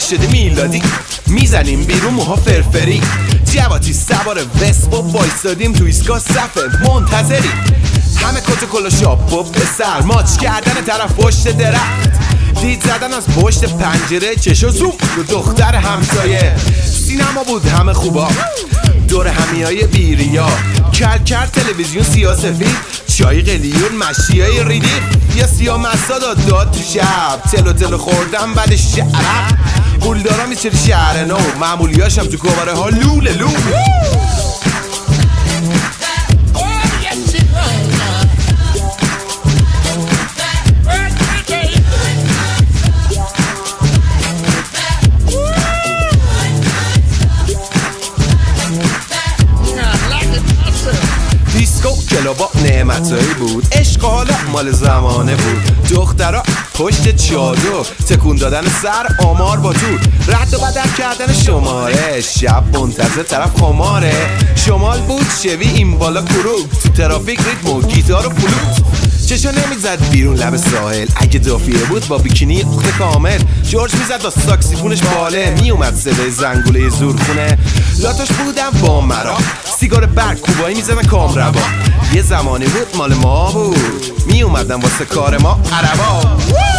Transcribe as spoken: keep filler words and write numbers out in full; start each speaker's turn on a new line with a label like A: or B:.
A: شده میلادی، میزنیم بیرون موها فرفری، جواتی سوار وسپ و وایسادیم تو ایستگاه صف منتظری، همه کت کلا شاپ و به سر ماچ کردن طرف پشت درخت، دید زدن از پشت پنجره، چشو زوم رو دختر همسایه، سینما بود همه خوبا دور همیای بیریا، کل کل تلویزیون سیاسفید، چای قلیون مشیای ریدیف، یا سیاه مسا داد داد تو شب، تلو تلو خوردم بعد شعرق، پولدارا میچری شهر نو، معمولیاشم تو کوباره ها لوله لول. کلابا نعمتایی بود، عشق حالا مال زمانه بود، دخترها پشت چادر تکون دادن سر آمار با دور، رد و بدل کردن شماره، شب منتظر طرف خماره، شمال بود شوی این بالا کروب، تو ترافیک ریتم و گیتار و فلوت، چشا نمیزد بیرون لب ساحل، اگه دافیه بود با بیکینی اخت کامل، جورج میزد با ساکسیفونش باله، میومد صدای زنگوله زورخونه، لاتاش بودم با مرا سیگار برگ کوبایی میزدن کامربا، یه زمانی بود مال ما بود، میومدن واسه کار ما عربا.